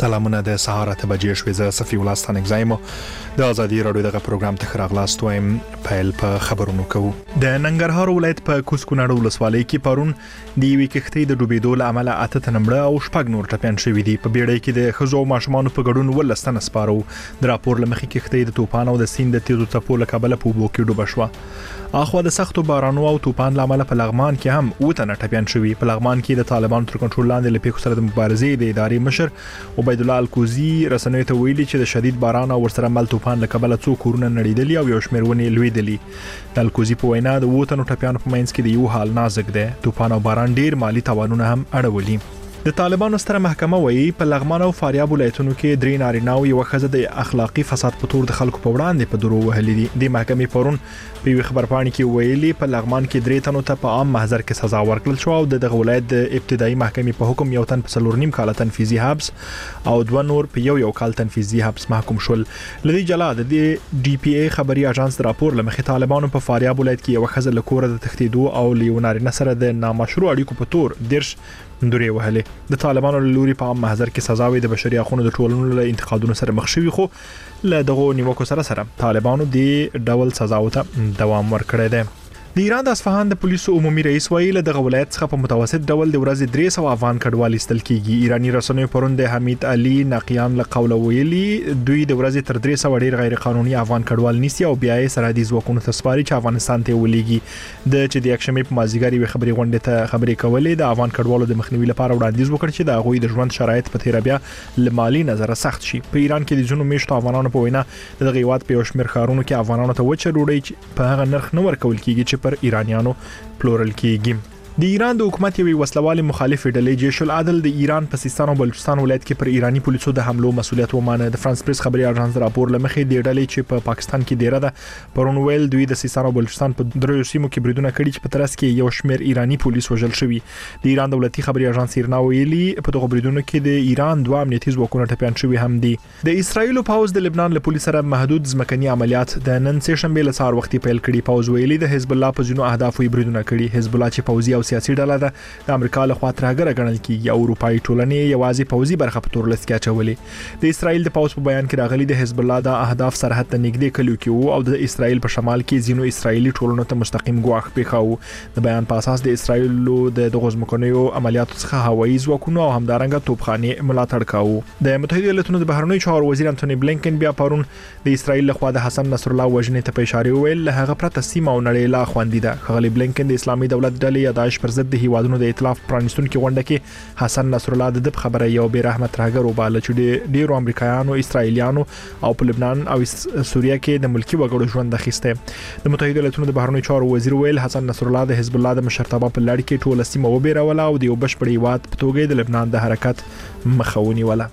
سلامونه د سهار ته بجې شوې زه صفي الله ستانک زایم د ازادي رادیو دغه پروګرام ته خراغلاست وایم. پیل په خبرونو کوو. د ننګرهار ولایت په کوز کونړ ولسوالۍ کې پرون د یوې کښتۍ د ډوبېدو له امله 8 تنمړه او 6 نور ټپيان شوي دي. په بیړۍ کې د خزو او ماشومان په ګډون ولستنه سپارو. د راپور لمخې کښتۍ د طوفان او د سیند د تیزو څپو له کبله په اوبو کې ډوبه شوه. اخوا د سختو بارانو او طوفان له امله په لغمان کې هم وټنه ټپيان شوي. په لغمان کې د طالبانو تر کنټرول لاندې لپاره سره د مبارزې د ادارې مشر عبید الله الکوزی رسنیو ته ویلي چې د شدید باران او ورسره مل طوفان له کبله څو کورونه نړیدلي او یو شمېر ونې لوېدلي. د الکوزی په وینا د وټنو ټپيانو په منځ کې د یو حال نازک دی. طوفان او باران ډیر مالی تاوانونه هم اړولي. د طالبانو ستره محکمه وایي په لغمان او فاریاب ولایتونو کې درې نارینه او یو ښځه د اخلاقی فساد په تور د خلکو په وړاندې په درو وهلي دي. د محکمې پرون په یو خبرپاڼه کې ویلي په لغمان کې درې تنو ته په عام محضر کې سزا ورکړل شو او د ولایت د ابتدایي محکمې په حکم یو تن په 4.5 کال تنفیذي حبس او 2 نور په یو کال تنفیذي حبس محکوم شول. لدی جلا د ډي پی ای خبري اژانس راپور لمخې طالبانو په فاریاب ولایت کې یو ښځه له کوره د تښتیدو او لیونارینه سره د نامشروع اړیکو په تور درش دورې وهلې. د طالبانو لوري په عام محضر کې سزاوي د بشري حقوقو د ټولنو له انتقادونو سره مخ شوي، خو له دغه نیوکو سره طالبانو د ډول سزاو ته دوام ورکړی دی. د ایران د اصفهان د پولیسو عمومي رئیس ویل د غولایت څخه په متوسط ډول د ورځې 300 افغان کډوال استل کیږي. ایرانی رسنیو پرون د حمید علي نقیان له قوله ویلي دوی د ورځې تر 300 ډیر غیر قانوني افغان کډوال نیسي او بیا یې سرحدي ځواکونو ته سپاري چې افغانستان ته ولېږي. د چې د یکشنبه په مازیګر یو خبري غونډه ته خبرې کولې د افغان کډوالو د مخنیوي لپاره وړاندیز وکړ چې د غوي د ژوند شرایط په تیر بیا لمالي نظر سخت شي. په ایران کې د جنو میشتو افغانانو په وینا د غیوات په شمیر خارونو کې افغانانو ته وچه ډوډۍ په هغه نرخ نه ورکول کیږي چې پر ایرانیانو پلورل کیږي. د ایران د حکومت یوې وسلوالې مخالف ډلې جیش العدل د ایران په سیستان او بلوچستان ولایت کې پر ایرانی پولیسو د حملو مسؤلیت ومانه. د فرانس پریس خبري اژانس راپور لمخې د ډلې چې په پاکستان کې ډیره ده پرون ویل دوی د سیستان او بلوچستان په دریو سیمو کې بریدونه کړي چې په ترڅ کې یو شمېر ایرانی پولیس وژل شوي. د ایران دولتي خبري اژانس ایرنا ویلي په دغه بریدونو کې د ایران دوه امنیتي ځواکونه ټپيان شوي هم دي. د اسرایل پوز د لبنان له پولیس سره محدود ځمکني عملیات د نن سه شنبه له سهار وختي پیل کړي. پوز ویلي د حزب الله په ځینو اهدافو بریدونه کړي. حزب الله چې پوزي او سیاسي ډله ده د امریکا له خوا ترهګر ګڼل کیږي او اروپאי ټولنې یوازې پوزي برخه په تور لست کې اچولې. د اسرایل د پوز په بیان کې راغلي د حزب الله د اهداف سرحد ته نږدې کلیو کې او د اسرایل په شمال کې ځینو اسرایلی ټولنو ته مستقیم ګواښ پیښاو. د بیان په اساس د اسرایل د غوزمکنیو عملیاتو څخه هوایي ځواکونو او همدارنګه توپخانه ملاتړ کاوه. د متحده ایالاتونو د بهرنیو چارو وزیر انټونی بلینکن بیا پرون د اسرایل له خوا د حسن نصر الله وژنې ته په اشاره ویل له هغه پرته سیمه او نړۍ لا خوندې ده. خغلی بلینکن د اسلامي دولت ډلې یا داعش پر ضد د هیوادونو د ائتلاف پرانستون کې غونډه کې حسن نصر الله د خبره یو بې رحمت راګر وباله چې ډیرو امریکایانو اسرایلیانو او په لبنان او سوریه کې د ملکی وګړو ژوند اخیسته. د متحده ایالاتونو د بهرنیو چارو وزیر ویل حسن نصر الله د حزب الله د مشرتابه په لړ کې ټول سیمه وبېروله او د یو بشپړ هیواد په توګه د لبنان د حرکت مخاوني ولا.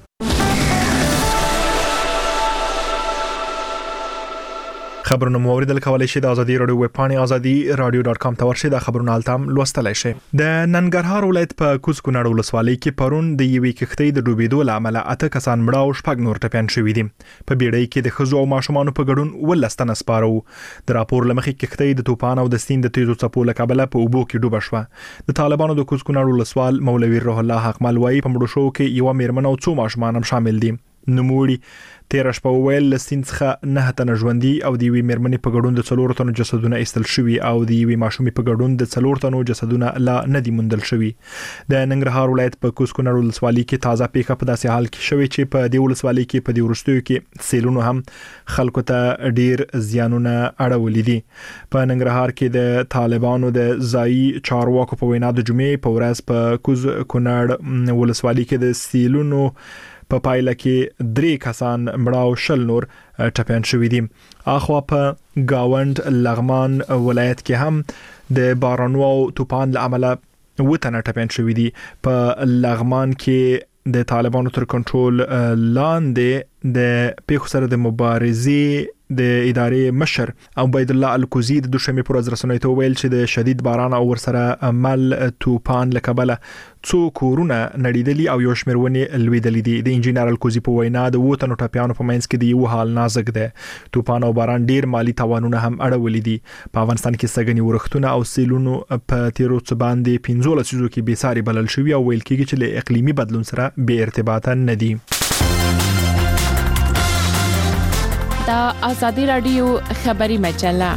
خبرونه موریدل کولای شي د ازادي رادیو ویب پاڼه azadi.radio.com ته ورشي د خبرونو التام لوستلای شي. د ننګرهار ولایت په کوز کونړ ولسوالۍ کې پرون د یوې کښتۍ د ډوبېدو له امله 8 کسان مړه او 6 نور ټپيان شوي دي. په بیړۍ کې د خزو او ماشومان په ګډون ولستنه سپارو. د راپور لمخې کښتۍ د طوفان او د سیند د تیزو څپو له کبله په اوبو کې ډوبه شوه. د طالبانو د کوز کونړ ولسوال مولوي روح الله حقمل وایي په مړو شو کې یو میرمن او څو ماشومان هم شامل دي. نوموړي 13 شپه ویل لسین څخه 9 تنه ژوندۍ او د وی میرمنې په ګډون د 4 تنو جسدونه استل شوي او د وی ماشومې په ګډون د 4 تنو جسدونه لا نه دي موندل شوي. د ننګرهار ولایت په کوز کونړ ولسوالۍ کې تازه پیښه په داسې حال کې شوې چې په دې ولسوالۍ کې په دې ورستیو کې سیلونو هم خلکو ته ډیر زیانونه اړولې دي. په ننګرهار کې د طالبانو د ځایي چارواکو په وینا د جمعې په ورځ په کوز کونړ ولسوالۍ کې د سیلونو په پایله کې 3 کسان مړه او 10 نور ټپيان شوي دي. اخوا په گاوند لغمان ولایت کې هم د بارانو او طوفان له امله وټنه ټپيان شوي دي. په لغمان کې د طالبانو تر کنټرول لاندې د پیښو سره د مبارزې د ادارې مشر عبید الله الکوزی د دوشنبه پر ورځ رسنیو ته ویل چې د شدید باران او ورسره مل طوفان له کبله څو کورونه نړیدلي او یو شمېر ونې لوېدلې دي. د انجینر الکوزی په وینا د وټنو ټپيانو په منځ کې د یو حال نازک دی. طوفان او باران ډیر مالی تاوانونه هم اړولې دي. په افغانستان کې سګنی ورښتونه او سیلونو په تیرو څه باندې 15 لسیزو کې بې ساري بلل شوی او ویل کېږي چې له اقلیمي بدلون سره به ارتباط نه دي. د ازادي رادیو خبري مجله.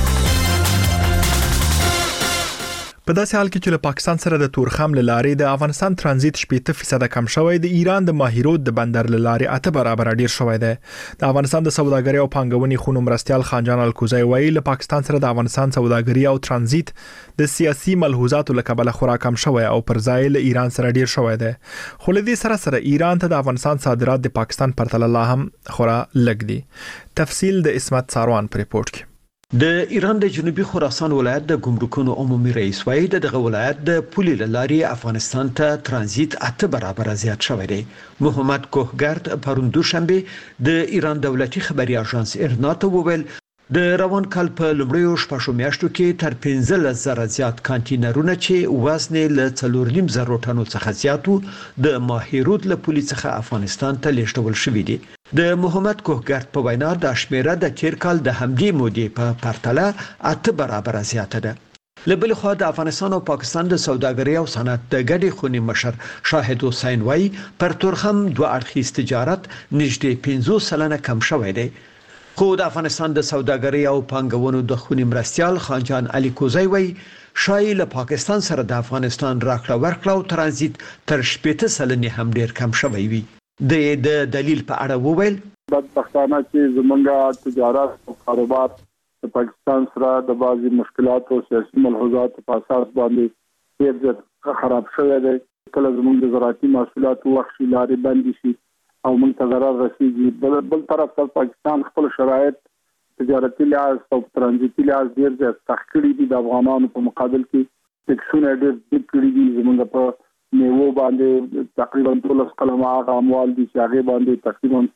په داسې حال کې چې له پاکستان سره د تورخم لارې د افغانستان ترانزیت 80% کم شوی، د ایران د ماهیرود د بندر لارې 8 برابر ډیر شوی دی. د افغانستان د سوداګرۍ او پانګونې خونو مرستيال خانجان الکوزی وایي له پاکستان سره د افغانستان سوداګري او ترانزیت د سیاسي ملحوظاتو له کبله خورا کم شوی او پر ځای له ایران سره ډیر شوی دی. خو له دې سره ایران ته د افغانستان صادرات د پاکستان پرتله لا هم خورا لږ دي. تفصیل د اسمت ساروان پر ریپورت کې. د ایران د جنوبي خراسان ولایت د ګمرکونو عمومي رئیس وایي دغه ولایت د پولې لارې افغانستان ته ترانزیت 8 برابر زیات شوی دی. محمد کوهګرد پرون دوشنبه د ایران دولتي خبري اژانس ایرنا ته وویل د روان کال په لومړیو شپږو میاشتو کې تر 15,000 زیات کانټینرونه چې وزن له 4.5 ټنو څخه زیاتو د ماهیرود له پولې څخه افغانستان ته لیږدول شوي دي. د محمد کوهګرد په وینا د شمیره د تیر کال د همدې مودې په پرتله 8 برابر زیاته ده. لبل خو د افغانستان او پاکستان د سوداګرۍ او صنعت د ګډې خونې مشر شاهد حسین وایي پر تورخم دوه اړخیز تجارت نږدې 50% کم شوی دی. خو د افغانستان د سوداګرۍ او پانګونو د خونې مرستيال خانجان الکوزی وایي شایي له پاکستان سره د افغانستان راکړه ورکړه او ترانزیت تر 80% هم ډیر کم شوی وي. د دلیل په اړه وویل بدبختانه چې زمونږه تجارت او کاروبار د پاکستان سره د بعضي مشکلات او سیاسي ملحوظات په اساس باندې ډیر خراب شوی دی. کله زمونږ د زراعتي محصولاتو وحشي لارې بندي شي او موږ ته ضرر رسیږي. بل طرف ته پاکستان خپل شرایط تجارتي لحاظ او ترانزیتي لحاظ ډیر زیات سخت کړي دي. د افغانانو په مقابل کې ټیکسونه ډیر ډیر کړي دي. زموږ په میوو باندې تقریبا 13 قلمه هغه اموال دي چې هغه باندې تقریبا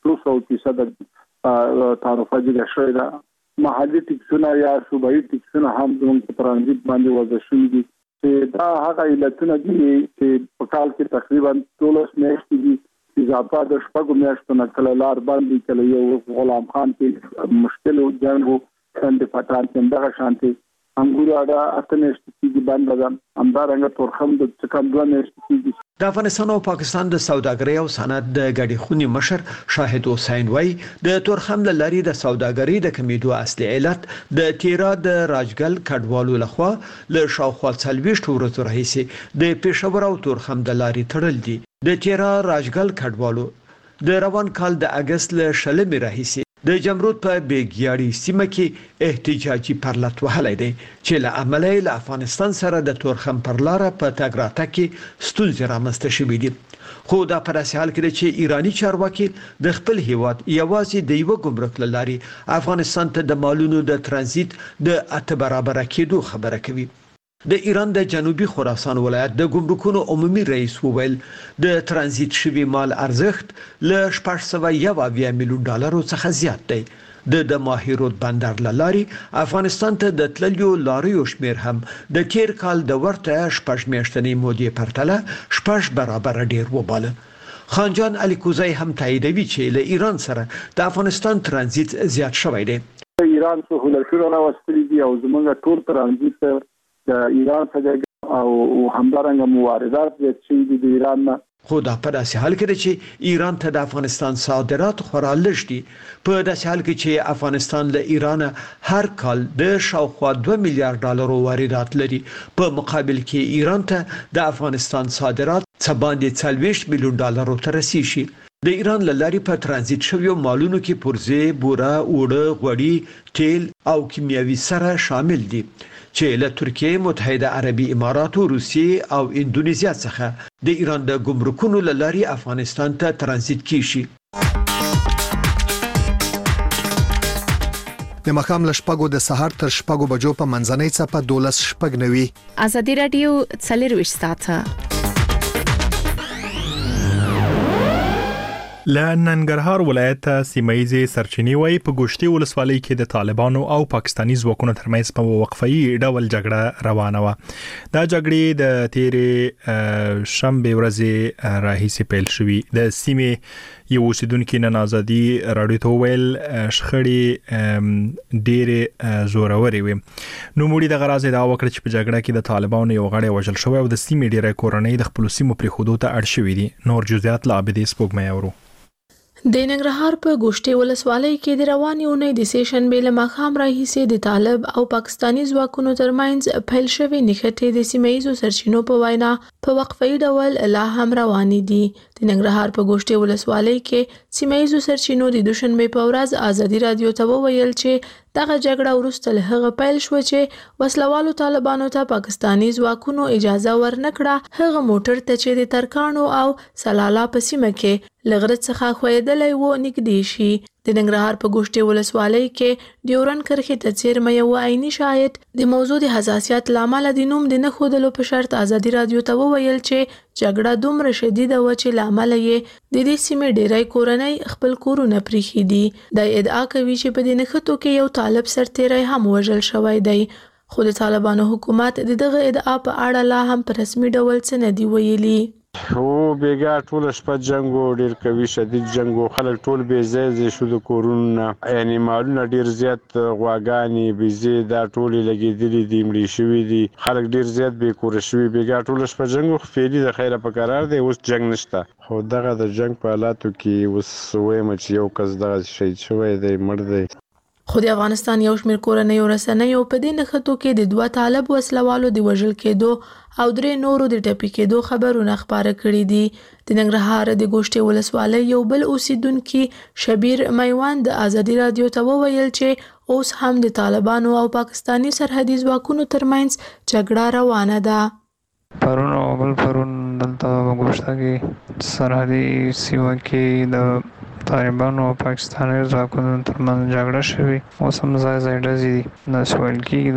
300% تعرفه جوړه شوې ده. محلي ټیکسونه یا صوبایي ټیکسونه هم زموږ په ترانزیت باندې وضع شوي دي. دا هغه علتونه دي چې په کال کې تقریبا 13 میاشتې دي. اضافه د شپږو میاشتو نه کله لار باندې کله یو غلام خان کې مشکل او جنګ څنګه پټان څنګه شانتي انګور اړه اته میاشتې کې بند ده. همدارنګه تورخم د څکم 2 میاشتې کې. د افغانستان او پاکستان د سوداګرۍ او صنعت د ګډې خونې مشر شاهد حسین وایي د تورخم لارې د سوداګرۍ د کمیدو اصلي علت د تیرا د راجګل کډوالو لخوا له شاوخوا 40 ورځې راهیسې د پېښور او تورخم د لارې تړل دي. د تیرا راجګل کډوالو د روان کال د اگست له شلمې راهیسې د جمرود په بیګیاړي سیمه کې احتجاجي پرلط وهلی دی چې له امله له افغانستان سره د تورخم پر لار په تګ راتګ کې ستونزې رامنځته شوې دي. خو دا په داسې حال کې چې ایرانی چارواکي د خپل هیواد یوازې د یو ګمرک لارې افغانستان ته د مالونو د ترانزیت د 8 برابر کېدو خبره کوي. د ایران د جنوبي خراسان ولایت د ګمرکونو عمومي رئیس وویل د ترانزیت شوی مال ارزښت له 401 میلیون ډالرو څخه زیات دی. د ماهیرود بندر لارې افغانستان ته د تللیو لاریو شمیر هم د تیر کال د ورته 6 میاشتنې مودې پرتله 6 برابر ډیر وباله. خانجان الکوزی هم تاییدوي چې له ایران سره د افغانستان ترانزیت زیات شوی دی. ایران څخه هلکونه راوستلي دي او زموږ ټول ترانزیت د ایران څخه او همدارنګه مواردات چې د ایران نه. خو دا په داسې حال کې چې ایران ته د افغانستان صادرات خورا لږ دي. په داسې حال کې چې افغانستان له ایران هر کال د شاوخوا 2 میلیارډ ډالرو واردات لري، په مقابل کې ایران ته د افغانستان صادرات څه باندې 40 میلیون ډالرو ته رسیږي. د ایران لارې په ترانزیت شویو مالونو کې پرزې، بوره، اوړه، غوړي، تیل او کیمیاوي سره شامل دي چې له ترکیه، متحده عربي امارات، روسیې او اندونیزیا څخه د ایران د ګمرکونو لارې افغانستان ته ترانزیت کیږي. د مخام لشپګو د سحر تر شپګو بجو په منځنۍ څپه 12:90. ازادي رادیو 24 ساعته. لننګرهار ولایت سیمایي سرچینی وای په ګوشتي ولسوالۍ کې د طالبانو او پاکستاني ځواکونو ترمنځ په وقفه‌ای ډول جګړه روانه و. دا جګړې د تیرې شنبه ورځې راهیسې پیل شوې. د سیمې یو اوسیدونکو نن ازادي رادیو ته ویل شخړې ډېرې زورورې وي. نو موږ د غراض دا وکړه چې په جګړه کې د طالبانو یو غړی وژل شوی او د سیمې ډېرې کورنۍ د خپل سیمو پرې خودو ته اړ شوې دي. نور جزئیات لا به دې سپوږمۍ اورو. د ننګرهار په ګوشتې ولسوالۍ کې د روانې اونۍ د سېشنبې له ماښام راهیسې د طالب او پاکستاني ځواکونو ترمنځ پیل شوې نښتې د سیمه ییزو سرچینو په وینا په وقفه‌ای ډول لا هم روانې دي. د ننګرهار په ګوشتې ولسوالۍ کې سیمه ییزو سرچینو د دوشنبې په ورځ ازادي رادیو ته وویل چې دغه جګړه وروسته له هغه پیل شوه چې وسلوالو طالبانو ته پاکستاني ځواکونو اجازه ورنکړه هغه موټر ته چې د ترکانو او سلالا په سیمه کې لغرت څخه خویدلې و نږدې شي. د ننګرهار په ګوشتې ولسوالۍ کې ډیورن کرښې ته څیرمه یو عیني شاهد د موضوع د حساسیت لامل د نوم د نه ښودلو په شرط ازادي رادیو ته وویل چې جګړه دومره شدیده و چې لامل یې د دې سیمې ډیری کورنۍ خپل کورونه پریښي دي. د ادعا کوي چې په دې نښتو کې یو طالب سرتیری هم وژل شوی دی، خو د طالبانو حکومت د دغه ادعا په اړه لا هم په رسمي ډول څه نه دی ویلي. بیګا ټول شپه جنگ او ډیر قوي شدید جنگ او خلک ټول به زې شو د کورونه یعنی مالونه ډیر زیات غواګانی بيزي دا ټول لګیدلې دي مړي شوی دي خلک ډیر زیات به کور شوی بیګا ټول شپه جنگ او خفيلي د خیره په قرار دی اوس جنگ نشته خو دغه د جنگ په حالاتو کې اوس وایم چې یو کس دغه شهید شوی دی مړ دی. خو د افغانستان یو شمېر کورنۍ رسنیو په دې نښتو کې د 2 طالب وسلوالو د وژل کېدو او 3 نورو د ټپي کېدو خبرونه خپاره کړي دي. د ننګرهار د ګوشتې ولسوالۍ یو بل اوسیدونکي شبیر میوان د ازادي رادیو ته وویل چې اوس هم د طالبانو او پاکستاني سرحدي ځواکونو ترمنځ جګړه روانه ده. پرون او بل پرون دلته ګوشته کې سرحدي سیمه کې د طالبانو او پاکستاني ځواکونو ترمنځ جګړه شوې اوس هم ځای ځای ډزې دي نه سوال کېږي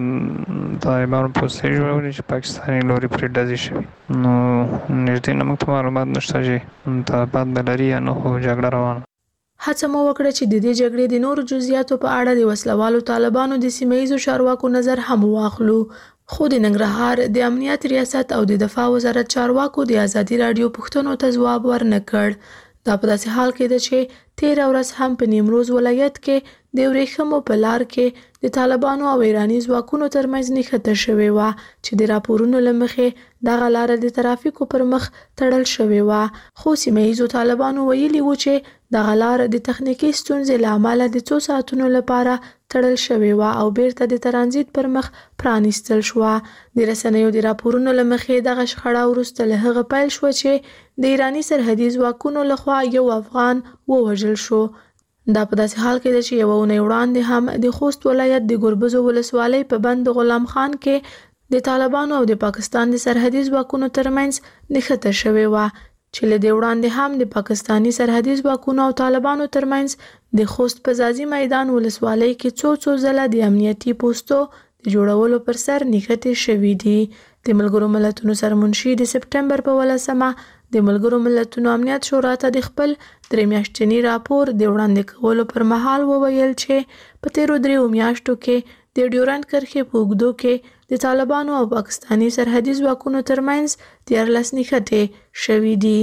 دلته طالبانو پوستې جوړولې چې پاکستاني لوري پرې ډزې شوې نو نږدې نه موږ ته معلومات نشته چې طالبان به لري یا نه خو جګړه روانه. هڅه مو وکړه چې د دې جګړې د نورو جزئیاتو په اړه د وسلوالو طالبانو د سیمه ییزو چارواکو نظر هم واخلو، خو د ننګرهار د امنیت ریاست او د دفاع وزارت چارواکو د ازادي رادیو پوښتنو ته ځواب ورنکړ. دا په داسې حال کې ده چې 13 ورځ هم په نیمروز ولایت کې د ورېښمو په لار کې د طالبانو او ایراني ځواکونو ترمنځ نښته شوې وه چې د راپورونو له مخې دغه لاره د ترافیکو پر مخ تړل شوې وه، خو سیمه ییزو طالبانو ویلي وو چې دغه لاره د تخنیکي ستونزې له امله د څو ساعتونو لپاره تړل شوې وه او بیرته د ترانزیت پر مخ پرانیستل شوه. د رسنیو د راپورونو له مخې دغه شخړه وروسته له هغه پیل شوه چې د ایراني سرحدي ځواکونو لخوا یو افغان ووژل شو. دا په داسې حال کې ده چې یوه اونۍ وړاندې هم د خوست ولایت د ګربزو ولسوالۍ په بند غلام خان کې د طالبانو او د پاکستان د سرحدي ځواکونو ترمنځ نښته شوې وه چې له دې وړاندې هم د پاکستاني سرحدي ځواکونو او طالبانو ترمنځ د خوست په ځاځي میدان ولسوالۍ کې څو ځله د امنیتي پوستو د جوړولو پر سر نښتې شوې دي. د ملګرو ملتونو سرمنشي د سپټمبر په 18 د ملګرو ملتونو امنیت شورا ته د خپل 3 میاشتني راپور د وړاندې کولو پر مهال وویل چې په تیرو 3 میاشتو کې د ډیورنډ کرښې په اوږدو کې د طالبانو او پاکستاني سرحدي ځواکونو ترمنځ 14 نښتې شوې دي.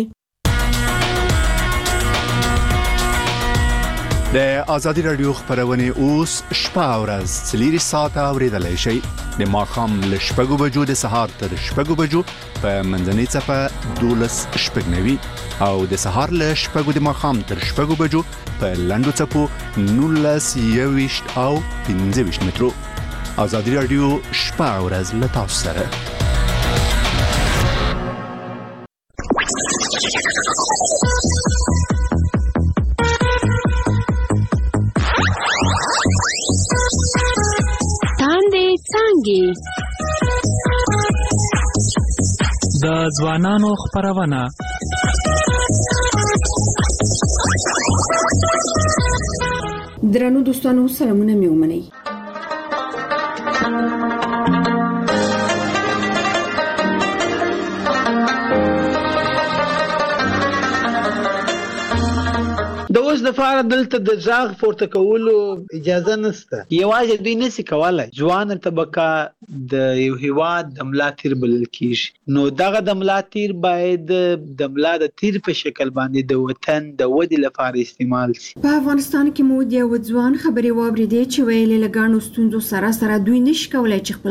د ازادي رادیو خبرونه اوس شپه او ورځ 4 ساعته اوریدلای شئ د ماښام له 6 بجو د سهار تر 6 بجو په منځنۍ صفه 12:09 او د سهار له 6 د ماښام تر 6 بجو په لاندو صفو 19:20 او 15 مترو. ازادي رادیو شپه او ورځ له تاسو سره. د ځوانانو خبرونه درنو دوستانو سلامونه مې ومنئ. د اوس د فار دلته د ځاغ پورته کولو اجازه نشته، یوازې دوی نشي کولای ځوان طبقه د یو هیواد د ملا تیر بلل کیږي، نو دغه د ملا تیر باید د ملا د تیر په شکل باندې د وطن د ودی لپاره استعمال شي. په افغانستان کې مو د یو ځوان خبري واوریدې چې ویلي لګانو ستونزو سره دوی نشي کولای چې